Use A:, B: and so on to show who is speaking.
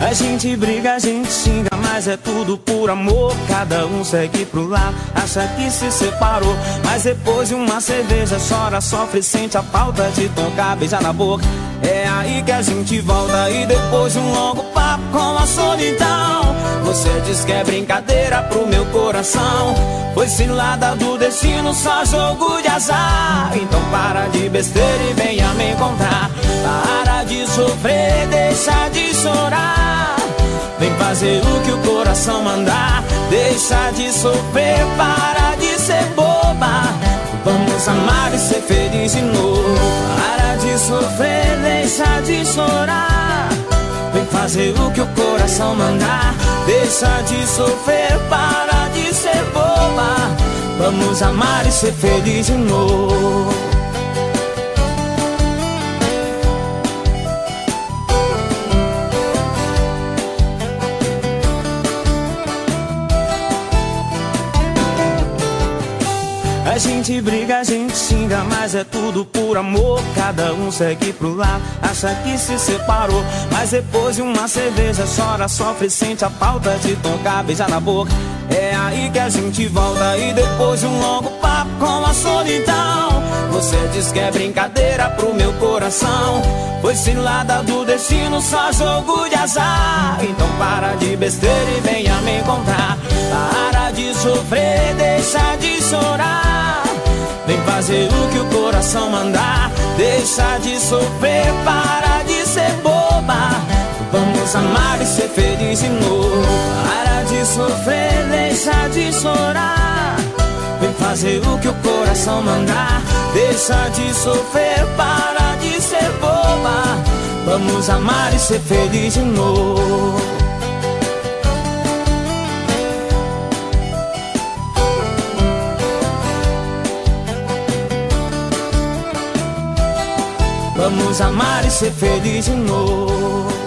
A: A gente briga, a gente xinga, mas é tudo por amor. Cada um segue pro lado, acha que se separou, mas depois de uma cerveja chora, sofre, sente a falta de tocar, beijar na boca. É aí que a gente volta, e depois de um longo papo com a solidão, você diz que é brincadeira pro meu coração. Foi cilada do destino, só jogo de azar. Então para de besteira e venha me encontrar. Para de sofrer, deixa de chorar. Vem fazer o que o coração mandar. Deixa de sofrer, para de ser boba. Vamos amar e ser feliz de novo. Para de sofrer, deixa de chorar. Vem fazer o que o coração mandar. Deixa de sofrer, para de ser boba. Vamos amar e ser feliz de novo. A gente briga, a gente xinga, mas é tudo por amor. Cada um segue pro lado, acha que se separou, mas depois de uma cerveja chora, sofre, sente a falta de tocar, beijar na boca. É aí que a gente volta, e depois de um longo papo com a solidão, você diz que é brincadeira pro meu coração. Foi cilada do destino, só jogo de azar. Então para de besteira e venha me encontrar. Para de sofrer, deixa de chorar. Vem fazer o que o coração mandar. Deixa de sofrer, para de ser boba. Vamos amar e ser feliz de novo. Para de sofrer, deixa de chorar. Vem fazer o que o coração mandar. Deixa de sofrer, para de ser boba. Vamos amar e ser feliz de novo. Vamos amar e ser feliz de novo.